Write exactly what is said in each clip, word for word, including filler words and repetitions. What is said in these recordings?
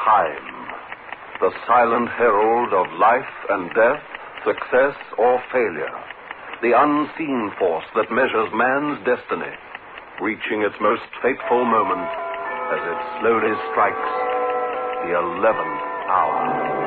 Time, the silent herald of life and death, success or failure, the unseen force that measures man's destiny, reaching its most fateful moment as it slowly strikes the eleventh hour.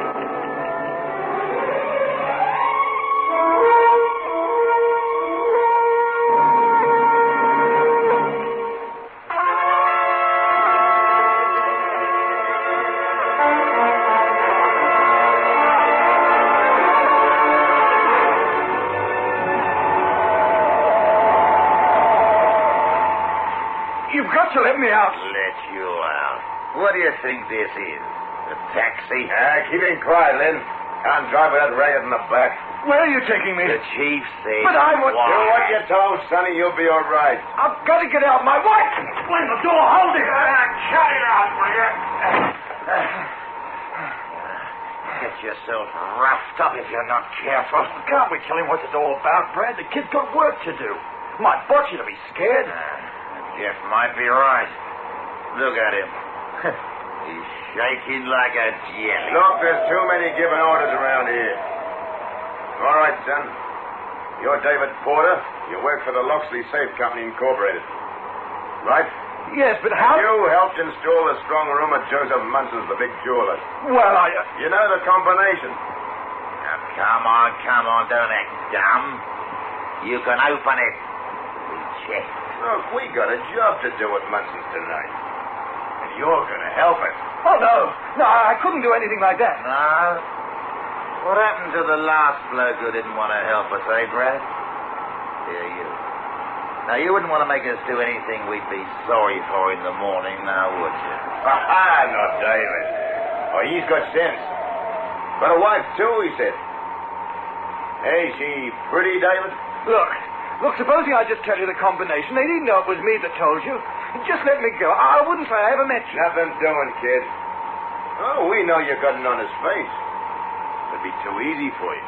You've got to let me out. Let you out? What do you think this is? A taxi? Ah, keep it quiet, Lynn. Can't drive with that ragged in the back. Where are you taking me? The chief said... But I want... Do what you're told, Sonny. You'll be all right. I've got to get out. My wife... Explain the door. Hold it. Uh, cut it out, will you? Get yourself roughed up if you're not careful. Can't we tell him what it's all about, Brad? The kid's got work to do. My boss you to be scared. Uh, Jeff might be right. Look at him. He's shaking like a jelly. Look, there's too many giving orders around here. All right, son. You're David Porter. You work for the Loxley Safe Company, Incorporated. Right? Yes, but how... You helped install the strong room at Joseph Munson's, the big jeweler. Well, I... Uh... You know the combination. Now, come on, come on. Don't act dumb. You can open it. We check. Look, we got a job to do at Munson's tonight. And you're going to help us. Oh, no. No, I couldn't do anything like that. No? What happened to the last bloke who didn't want to help us, eh, Brad? Here, you. Now, you wouldn't want to make us do anything we'd be sorry for in the morning, now, would you? Ah, not David. Oh, he's got sense. Got a wife, too, he said. Hey, she pretty, David? Look. Look, supposing I just tell you the combination. They didn't know it was me that told you. Just let me go. I wouldn't say I ever met you. Nothing doing, kid. Oh, we know you got an honest face. It'd be too easy for you.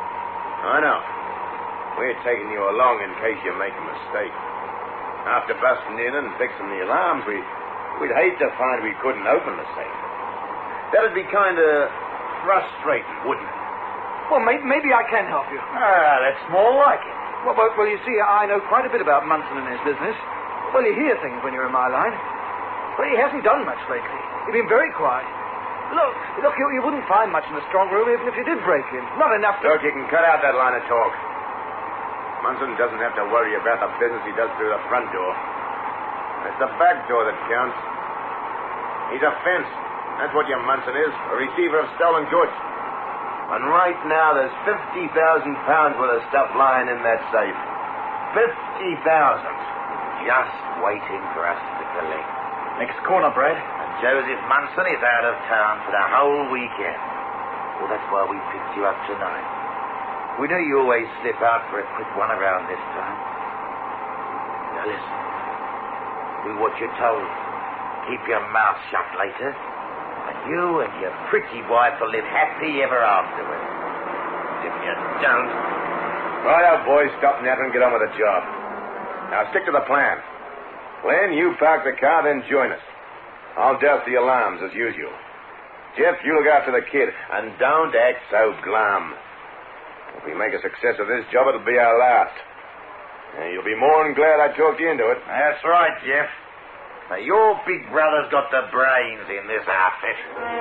I know. We're taking you along in case you make a mistake. After busting in and fixing the alarms, we, we'd hate to find we couldn't open the safe. That'd be kind of frustrating, wouldn't it? Well, may- maybe I can help you. Ah, that's more like it. Well, well, well, you see, I know quite a bit about Munson and his business. Well, you hear things when you're in my line. But he hasn't done much lately. He's been very quiet. Look, look, you, you wouldn't find much in the strong room even if you did break in. Not enough to... Look, you can cut out that line of talk. Munson doesn't have to worry about the business he does through the front door. It's the back door that counts. He's a fence. That's what your Munson is, a receiver of stolen goods. And right now, there's fifty thousand pounds worth of stuff lying in that safe. Fifty thousand. Just waiting for us to collect. Next corner, Brad. And Joseph Munson is out of town for the whole weekend. Well, that's why we picked you up tonight. We know you always slip out for a quick one around this time. Now listen. Do what you're told. Keep your mouth shut later. And you and your pretty wife will live happy ever afterwards. If you don't... Right out, boys. Stop napping and get on with the job. Now, stick to the plan. Glenn, you park the car, then join us. I'll douse the alarms, as usual. Jeff, you look after the kid. And don't act so glum. If we make a success of this job, it'll be our last. And you'll be more than glad I talked you into it. That's right, Jeff. Now, your big brother's got the brains in this outfit.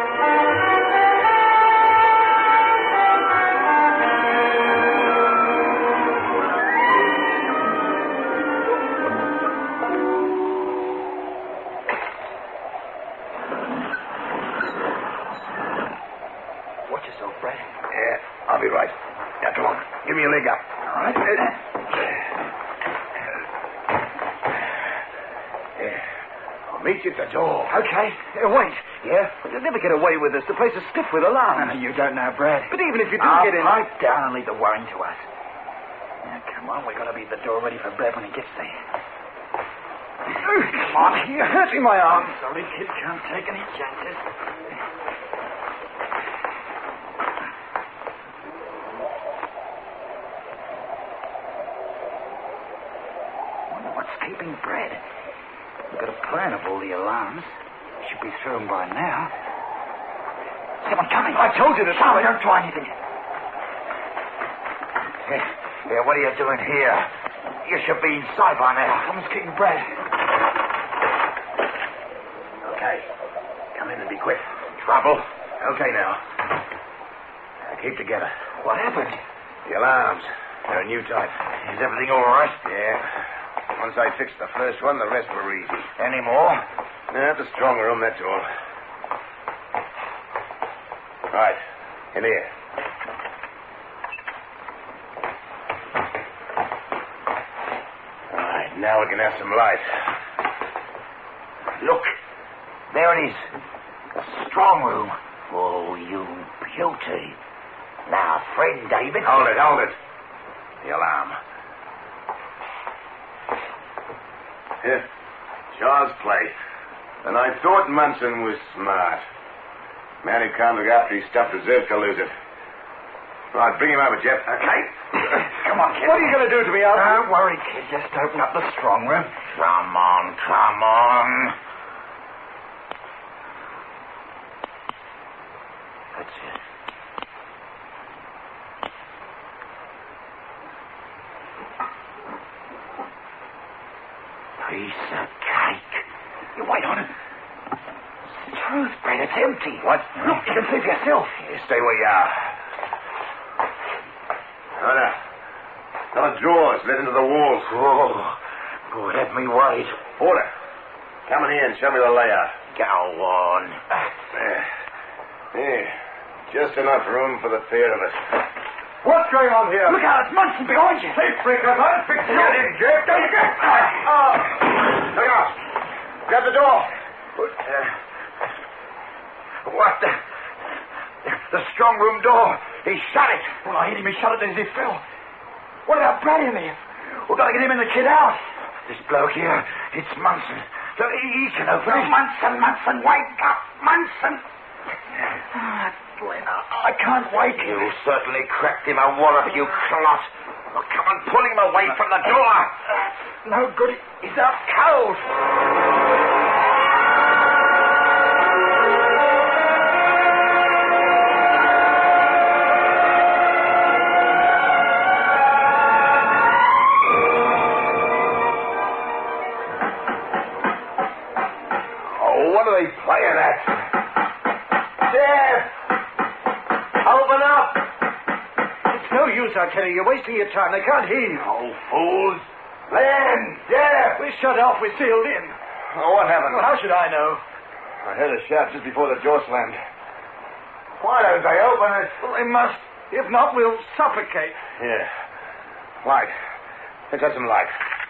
Watch yourself, Brad. Yeah, I'll be right. Now, come on. Give me a leg up. All right. Meet you at the door. Okay. Uh, wait. Yeah? You'll never get away with this. The place is stiff with alarms. No, you don't know, Brad. But even if you do I'll get in... pipe down and leave the worrying to us. Now, come on. We've got to be at the door ready for Brad when he gets there. Come on. You're hurting my arm. Sorry, kid. Can't take any chances. Wonder what's keeping Brad. We've got a plan of all the alarms. Should be thrown by now. Someone coming. I told you to... Sorry, don't try anything. Yeah, yeah, what are you doing here? You should be inside by now. Someone's getting bread. Okay. Come in and be quick. Trouble? Okay, now. Now keep together. What happened? The alarms. They're a new type. Is everything all right? Yeah. Once I fix the first one, the rest were easy. Any more? Yeah, the strong room, that's all. Right. In here. All right, now we can have some light. Look. There it is. The strong room. Oh, you beauty. Now, friend David... Hold it, hold it. The alarm. Here. Child's play. And I thought Munson was smart. Man who can't look after his stuff deserves to lose it. Right, bring him over, Jeff. Okay. Come on, kid. What are you going to do to me, Alfie? Don't worry, kid. Just open up the strong room. Come on, come on. That's it. Piece of cake. You wait on it. Truth, Brett, it's empty. What? Look, you can see for yourself. You stay where you are. Oh, no. Now, drawers let into the walls. Oh, oh, let me wait. Porter, come in here and show me the layout. Go on. There. Here. Just enough room for the pair of us. What's going on here? Look out, it's Munson behind you. Hey, Freaker, I'm fixing it in, Jeff. Don't you get... Oh! Look out! Grab the door. Uh, what the... The strong room door. He shut it. Well, I hit him. He shut it as he fell. What about Brad in there? We've got to get him and the kid out. This bloke here, it's Munson. So he, he can open it. Munson, Munson, wake up, Munson. Ah, Glenn, I, I can't wake him. You certainly cracked him a wallop, you clot. Well, come on, pull him away from the door. No good. He's out cold. What are they playing at? Jeff! Open up! It's no use, I tell you. You're wasting your time. They can't hear you. Oh, fools. Len! Jeff! We're shut off. We're sealed in. Oh, what happened? Well, how should I know? I heard a shout just before the door slammed. Why don't they open it? Well, they must. If not, we'll suffocate. Yeah. Light. Let's have some light.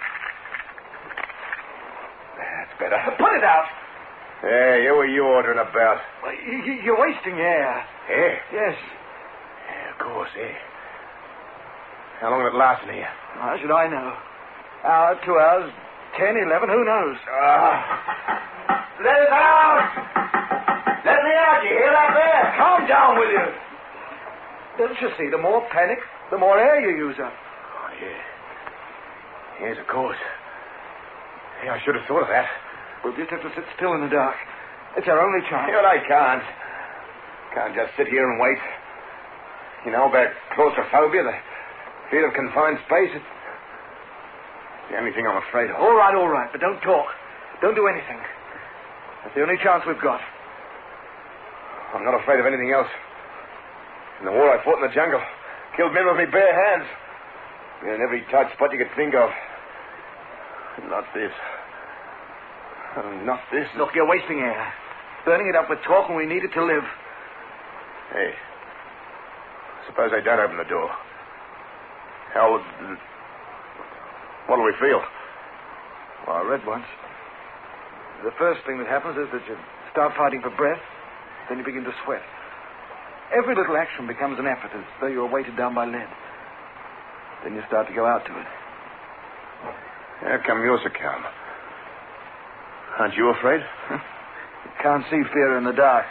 That's better. Put it out. Hey, you were you ordering about? Well, y- y- you're wasting air. Air? Yes. Yeah, of course, air. How long will it last in here? How should I know? Hour, two hours, ten, eleven, who knows? Ah. Let us out! Let me out, you hear that there? Calm down, will you? Don't you see, the more panic, the more air you use up. Oh, yeah. Yes, of course. Yeah, I should have thought of that. We'll just have to sit still in the dark. It's our only chance. Yeah, but I can't. Can't just sit here and wait. You know about claustrophobia, the fear of confined space. It's the only thing I'm afraid of. All right, all right, but don't talk. Don't do anything. That's the only chance we've got. I'm not afraid of anything else. In the war I fought in the jungle. Killed men with my bare hands. In every tight spot you could think of. Not this. Oh, not this. Look, you're wasting air. Burning it up with talk when we need it to live. Hey. Suppose they don't open the door. How would... What'll we feel? Well, I read once. The first thing that happens is that you start fighting for breath, then you begin to sweat. Every little action becomes an effort, as though you were weighted down by lead. Then you start to go out to it. How come you're so calm? Aren't you afraid? You can't see fear in the dark.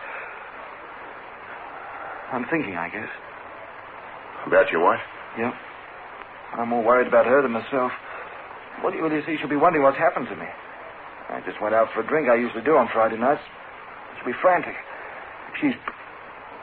I'm thinking, I guess. About your wife? Yep. I'm more worried about her than myself. What do you really see? She'll be wondering what's happened to me. I just went out for a drink I usually do on Friday nights. She'll be frantic. She's...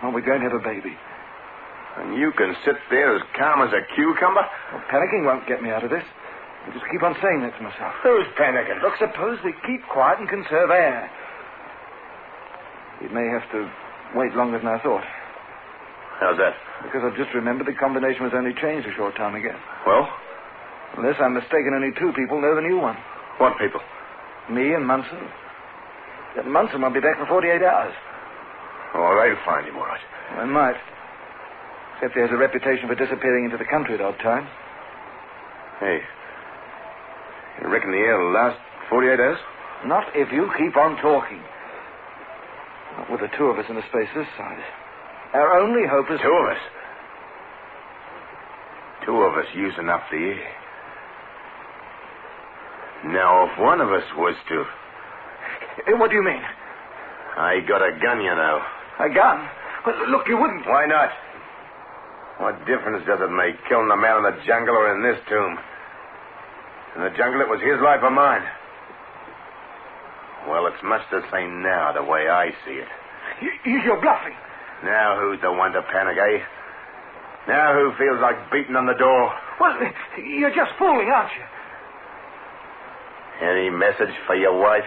Well, we're going to have a baby. And you can sit there as calm as a cucumber? Well, panicking won't get me out of this. I just keep on saying that to myself. Who's panicking? Look, suppose we keep quiet and conserve air. It may have to wait longer than I thought. How's that? Because I've just remembered the combination was only changed a short time ago. Well? Unless I'm mistaken, only two people know the new one. What people? Me and Munson. Yet Munson won't be back for forty-eight hours. Oh, they'll find him, all right. I might. Except he has a reputation for disappearing into the country at odd times. Hey, you reckon the air will last forty-eight hours? Not if you keep on talking. Not with the two of us in a space this size. Our only hope is... Two of us? Two of us using up the air. Now, if one of us was to... Eh, What do you mean? I got a gun, you know. A gun? Well, look, you wouldn't... Why not? What difference does it make, killing a man in the jungle or in this tomb? In the jungle, it was his life or mine. Well, it's much the same now, the way I see it. You, you're bluffing. Now who's the one to panic, eh? Now who feels like beating on the door? Well, you're just fooling, aren't you? Any message for your wife?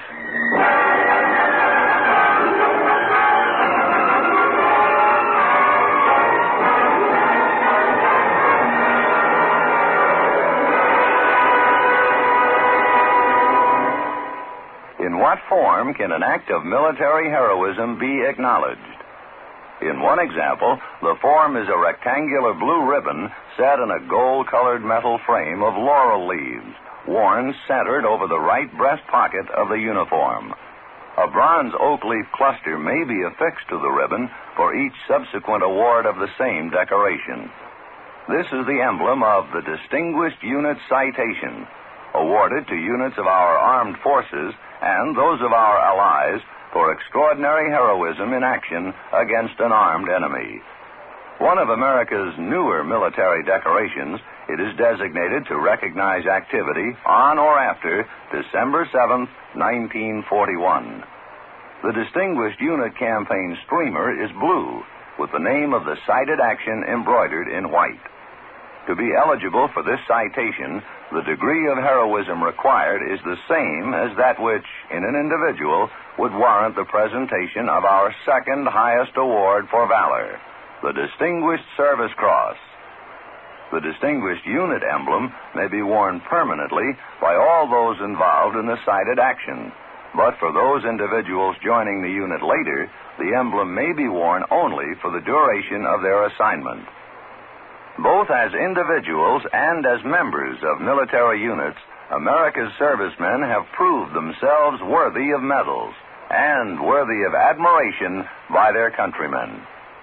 In what form can an act of military heroism be acknowledged? In one example, the form is a rectangular blue ribbon set in a gold-colored metal frame of laurel leaves, worn centered over the right breast pocket of the uniform. A bronze oak leaf cluster may be affixed to the ribbon for each subsequent award of the same decoration. This is the emblem of the Distinguished Unit Citation, awarded to units of our armed forces and those of our allies for extraordinary heroism in action against an armed enemy. One of America's newer military decorations, it is designated to recognize activity on or after December seventh, nineteen forty-one. The Distinguished Unit Campaign streamer is blue, with the name of the cited action embroidered in white. To be eligible for this citation, the degree of heroism required is the same as that which, in an individual, would warrant the presentation of our second highest award for valor, the Distinguished Service Cross. The Distinguished Unit emblem may be worn permanently by all those involved in the cited action, but for those individuals joining the unit later, the emblem may be worn only for the duration of their assignment. Both as individuals and as members of military units, America's servicemen have proved themselves worthy of medals and worthy of admiration by their countrymen.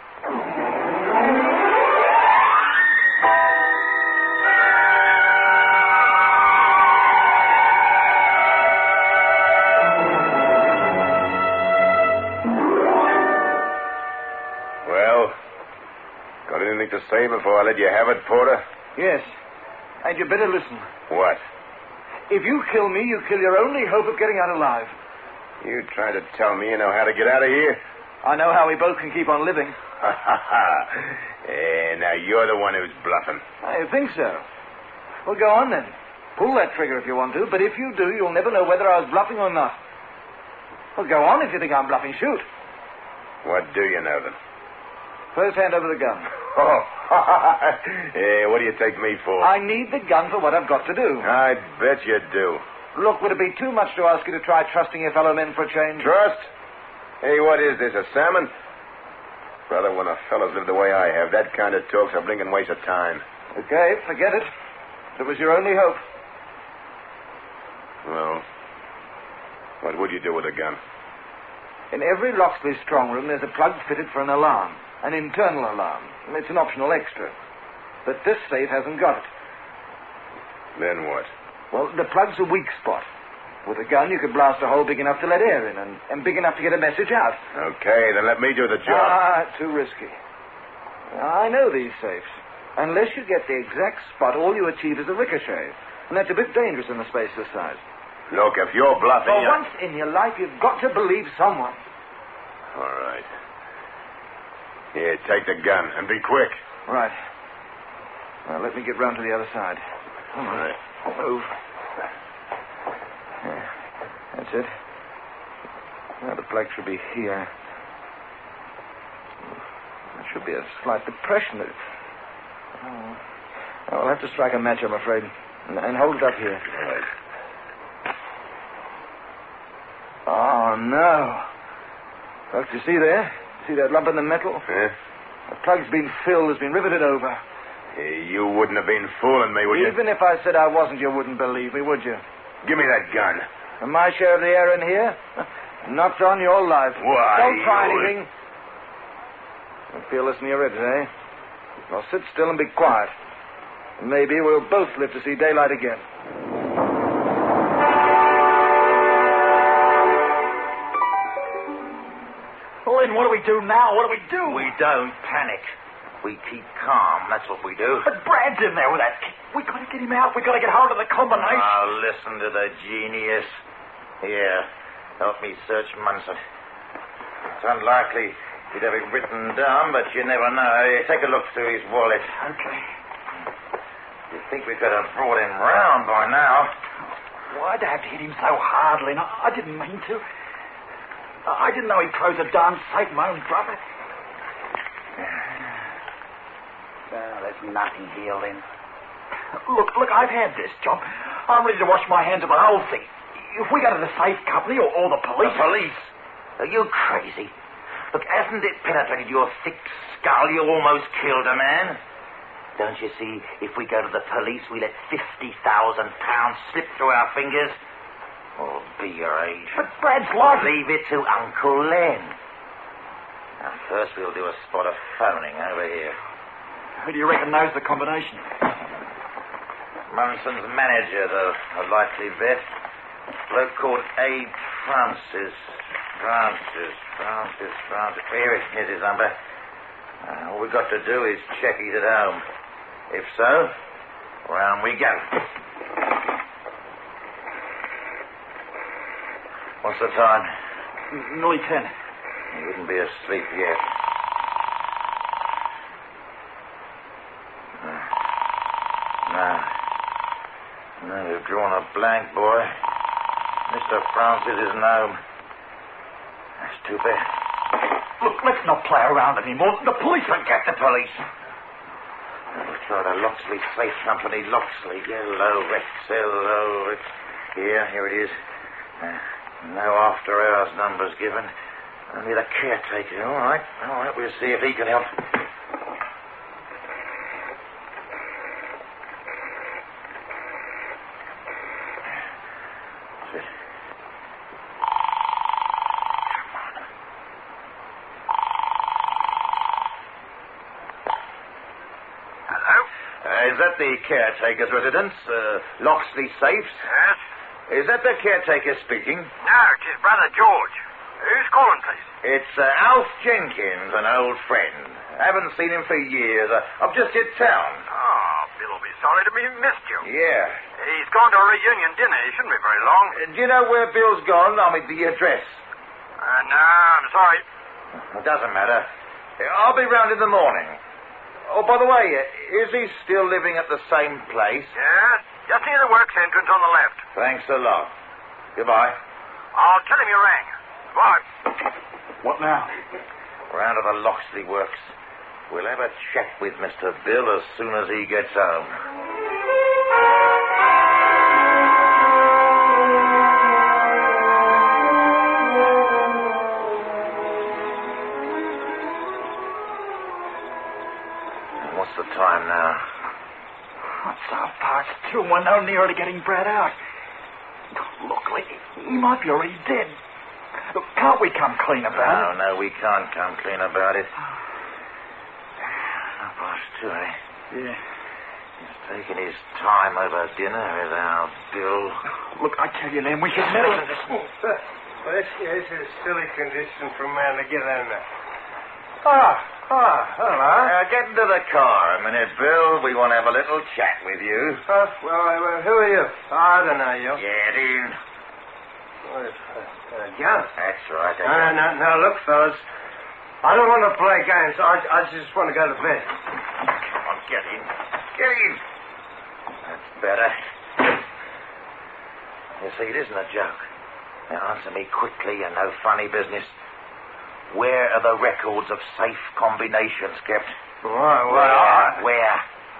To say before I let you have it, Porter? Yes. And you better listen. What? If you kill me, you kill your only hope of getting out alive. You trying to tell me you know how to get out of here? I know how we both can keep on living. Ha ha ha. Eh, now you're the one who's bluffing. I think so. Well, go on then. Pull that trigger if you want to, but if you do, you'll never know whether I was bluffing or not. Well, go on if you think I'm bluffing. Shoot. What do you know, then? First, hand over the gun. Oh, eh, what do you take me for? I need the gun for what I've got to do. I bet you do. Look, would it be too much to ask you to try trusting your fellow men for a change? Trust? Hey, what is this, a salmon? Brother, when a fellow's live the way I have, that kind of talk's a blinking waste of time. Okay, forget it. It was your only hope. Well, what would you do with a gun? In every Loxley strong room, there's a plug fitted for an alarm. An internal alarm. It's an optional extra. But this safe hasn't got it. Then what? Well, the plug's a weak spot. With a gun, you could blast a hole big enough to let air in and, and big enough to get a message out. Okay, then let me do the job. Ah, too risky. I know these safes. Unless you get the exact spot, all you achieve is a ricochet. And that's a bit dangerous in a space this size. Look, if you're bluffing... For you... once in your life, you've got to believe someone. All right. Here, take the gun, and be quick. Right. Now, let me get round to the other side. All right. Move. Yeah, that's it. Now, the plug should be here. There should be a slight depression. Oh. I'll have to strike a match, I'm afraid. And, and hold it up here. Right. Oh, no. Look, do you see there? See that lump in the metal? Yeah? The plug's been filled, it's been riveted over. Hey, you wouldn't have been fooling me, would you? Even if I said I wasn't, you wouldn't believe me, would you? Give me that gun. And my share of the air in here? Not on your life. Why, Don't try you- anything. Don't feel this near it, eh? Well, sit still and be quiet. Maybe we'll both live to see daylight again. Lynn, what do we do now? What do we do? We don't panic. We keep calm. That's what we do. But Brad's in there with that kid. We gotta get him out. We gotta get hold of the combination. Now, listen to the genius. Here, help me search Munson. It's unlikely he'd have it written down, but you never know. Here, take a look through his wallet. Okay. You'd think we could have brought him round by now. Why'd I have to hit him so hard, Lynn? I I didn't mean to. I didn't know he'd close a darn safe, my own brother. Oh, there's nothing here, Lynn. Look, look, I've had this job. I'm ready to wash my hands of the whole thing. If we go to the safe company or, or the police... The police? Are you crazy? Look, hasn't it penetrated your thick skull? You almost killed a man. Don't you see, if we go to the police, we let fifty thousand pounds slip through our fingers? Oh, be your age. But Brad's life... Leave it to Uncle Len. Now, first we'll do a spot of phoning over here. Who do you reckon knows the combination? Munson's manager, the a likely vet. A bloke called Abe Francis. Francis, Francis, Francis. Here, here's his number. Uh, all we've got to do is check he's at home. If so, round we go. What's the time? N- Nearly ten. He wouldn't be asleep yet. No. No, you've drawn a blank, boy. Mister Francis isn't home. That's too bad. Look, let's not play around anymore. The police will Forget the police. We'll try the Loxley Safe Company. Loxley, Yellow, Rex, Yellow, Rex. Here, here it is. Uh, no after-hours numbers given. Only the caretaker. All right, all right. We'll see if he can help. That's it. Come on. Hello? Uh, is that the caretaker's residence? Uh, Loxley Safes? Yes? Is that the caretaker speaking? No, it is Brother George. Who's calling, please? It's uh, Alf Jenkins, an old friend. Haven't seen him for years. Uh, I've just hit town. Oh, Bill will be sorry to be missed you. Yeah. He's gone to a reunion dinner. He shouldn't be very long. Uh, do you know where Bill's gone? I mean, the address. Uh, no, I'm sorry. It doesn't matter. Uh, I'll be round in the morning. Oh, by the way, uh, is he still living at the same place? Yes, just near the works entrance on the left. Thanks a lot. Goodbye. I'll tell him you rang. Bye. What now? Round to the Loxley Works. We'll have a chat with Mister Bill as soon as he gets home. And what's the time now? It's half past two, and we're no nearer to getting Brad out. Look, like, he might be already dead. Look, can't we come clean about No, it? no, we can't come clean about it. Half past two, eh? Yeah. He's taking his time over dinner, is our Bill. Look, I tell you, Len, we should never... Well, this is a silly condition for a man to get in there. Ah, ah, hello. Uh, get into the car a minute, Bill. We want to have a little chat with you. Uh, well, uh, who are you? I don't know you. Get in. Well, uh, uh, John. That's right. That's Uh, right. now, now, look, fellas. I don't want to play games. I, I just want to go to bed. Come on, get in. Get in. That's better. You see, it isn't a joke. Now, answer me quickly and no funny business. Where are the records of safe combinations kept? Why, why? Where? Where?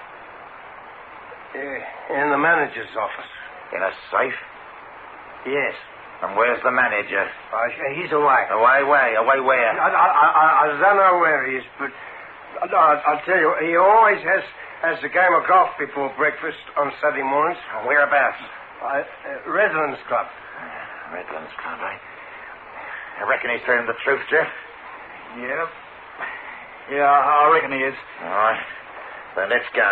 Uh, in the manager's office. In a safe? Yes. And where's the manager? Uh, he's away. Away, away, away where? I, I, I, I don't know where he is, but no, I'll tell you, he always has, has a game of golf before breakfast on Saturday mornings. Whereabouts? Uh, uh, Redlands Club. Redlands Club, eh? I reckon he's telling the truth, Jeff. Yeah. Yeah, I reckon he is. All right. Then let's go.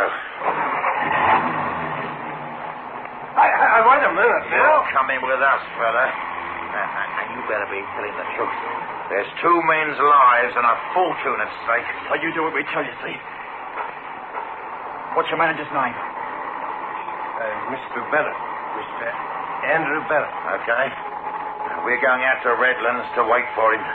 I, I, wait a minute, Bill. Bill. Come in with us, fella. And you better be telling the truth. There's two men's lives and a fortune at stake. Well, you do what we tell you, see? What's your manager's name? Uh, Mister Bennett. Mister Andrew Bennett. Okay. We're going out to Redlands to wait for him.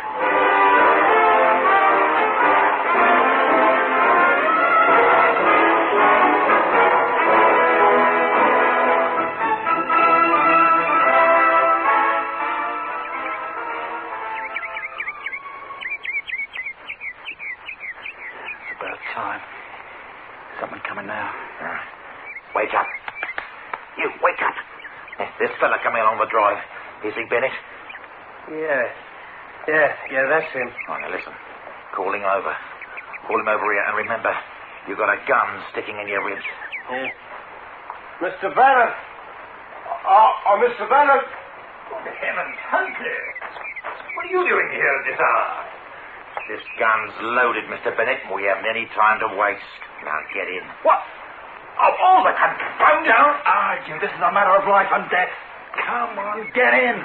It's about time. Someone coming now. Uh, wake up. You, wake up. This fella coming along the drive. Is he Bennett? Yeah. Yeah, yeah, that's him. Oh, now listen. Call him over. Call him over here, and remember, you've got a gun sticking in your ribs. Yeah. Mister Bennett. Oh, oh Mister Bennett. Good heavens, Hunter! What are you doing here at this hour? This gun's loaded, Mister Bennett, and we haven't any time to waste. Now get in. What? Of all the confounded... Don't argue. This is a matter of life and death. Come on, get in.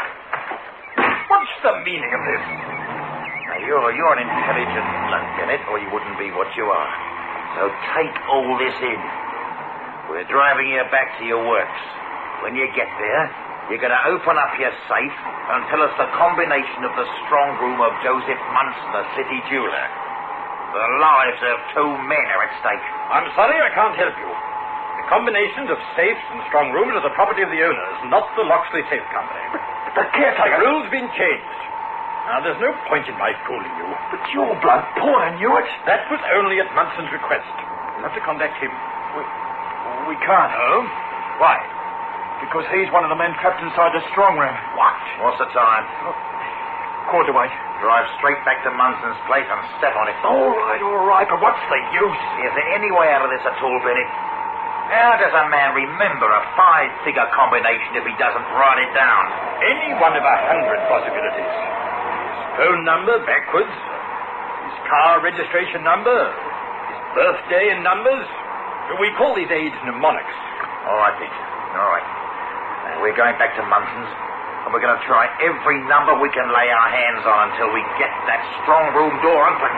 What's the meaning of this? Now, you're, you're an intelligent bloke, Bennett, or you wouldn't be what you are. So take all this in. We're driving you back to your works. When you get there, you're going to open up your safe and tell us the combination of the strong room of Joseph Munson, the city jeweler. The lives of two men are at stake. I'm sorry I can't help you. The combinations of safes and strong rooms are the property of the owners, not the Loxley Safe Company. The caretaker. The rules have been changed. Now, there's no point in my fooling you. But your blood Porter knew it. That was only at Munson's request. You'll have to contact him. We, we can't. No? Why? Because he's one of the men trapped inside the strong room. What? What's the time? Quarter to eight. Drive straight back to Munson's place and step on it. All right, all right, but what's the use? Is there any way out of this at all, Bennett? How does a man remember a five-figure combination if he doesn't write it down? Any one of a hundred possibilities. His phone number backwards, his car registration number, his birthday in numbers. We call these aids mnemonics. All right, Pete. All right. Now, we're going back to Munson's, and we're going to try every number we can lay our hands on until we get that strong room door open.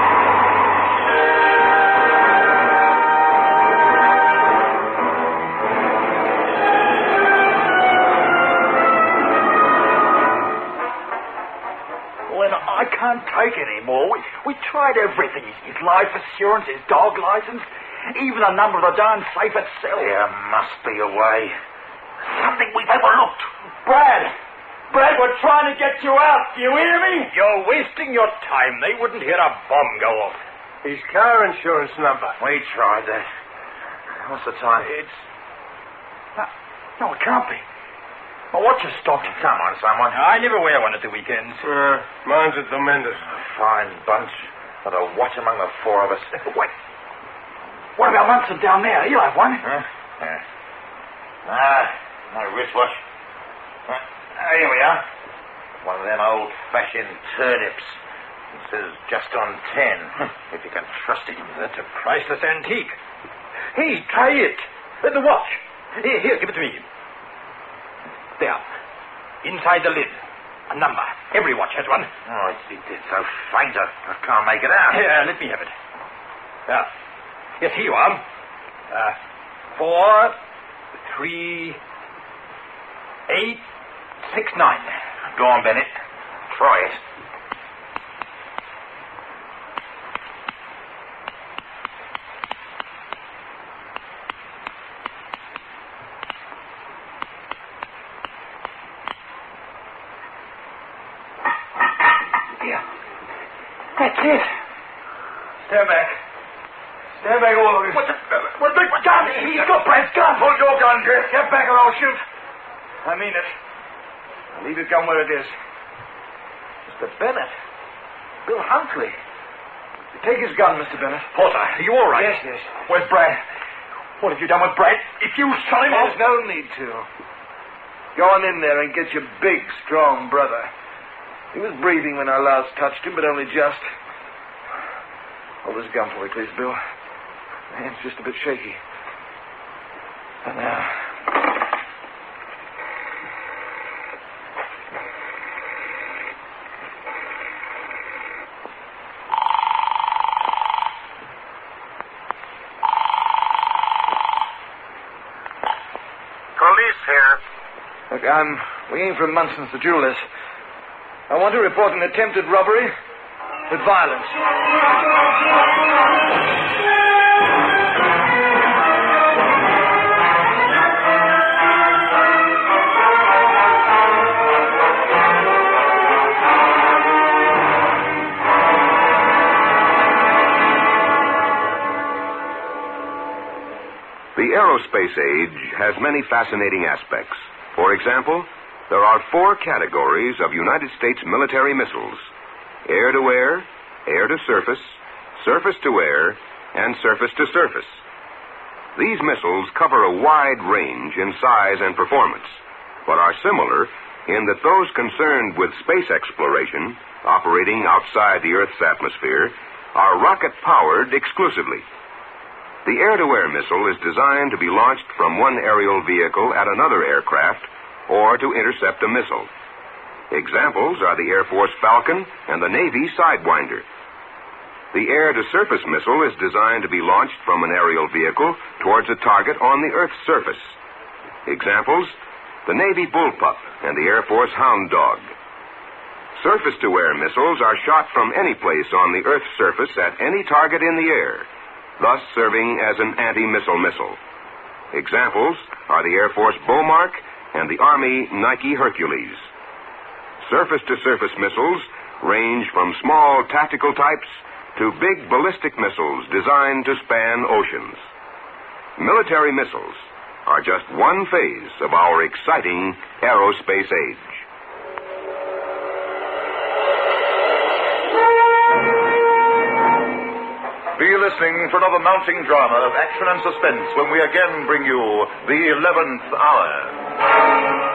I can't take any more. We, we tried everything. His life assurance, his dog license, even the number of the darn safe itself. There must be a way. Something we've overlooked. Brad! Brad, we're trying to get you out. Do you hear me? You're wasting your time. They wouldn't hear a bomb go off. His car insurance number. We tried that. What's the time? It's... No, no it can't be. Well, what's your stock? Come on, someone. I never wear one at the weekends. Uh, mine's at the Mendes. Fine bunch. Not a watch among the four of us. Wait. What about Munson down there? He'll have one. Huh? Yeah. Ah, no wristwatch. Huh? Ah, here we are. One of them old-fashioned turnips. It says just on ten, if you can trust it. That's a priceless antique. Hey, try it. Uh, the watch. Here, here, give it to me. There. Inside the lid. A number. Every watch has one. Oh, it's, it's so faint, I, I can't make it out. Here, let me have it. There. Yes, here you are. Uh, four, three, eight, six, nine. Go on, Bennett. Try it. That's it. Stand back. Stand back, all of you. What's the... What's the gun? He's got Brad's gun. Hold your gun, Jeff. Get back or I'll shoot. I mean it. Now leave your gun where it is. Mister Bennett. Bill Huntley. Take his gun, Mister Bennett. Porter, are you all right? Yes, yes. Where's Brad? What have you done with Brad? If you shot him off... There's no need to. Go on in there and get your big, strong brother. He was breathing when I last touched him, but only just. Hold his gun for me, please, Bill. My hand's just a bit shaky. And now... Police here. Look, I'm ringing from Munson's, the jewelers. I want to report an attempted robbery with violence. The aerospace age has many fascinating aspects. For example, there are four categories of United States military missiles: air-to-air, air-to-surface, surface-to-air, and surface-to-surface. These missiles cover a wide range in size and performance, but are similar in that those concerned with space exploration, operating outside the Earth's atmosphere, are rocket-powered exclusively. The air-to-air missile is designed to be launched from one aerial vehicle at another aircraft or to intercept a missile. Examples are the Air Force Falcon and the Navy Sidewinder. The air-to-surface missile is designed to be launched from an aerial vehicle towards a target on the Earth's surface. Examples, the Navy Bullpup and the Air Force Hound Dog. Surface-to-air missiles are shot from any place on the Earth's surface at any target in the air, thus serving as an anti-missile missile. Examples are the Air Force Beaumark and the Army Nike Hercules. Surface-to-surface missiles range from small tactical types to big ballistic missiles designed to span oceans. Military missiles are just one phase of our exciting aerospace age. Be listening for another mounting drama of action and suspense when we again bring you The Eleventh Hour.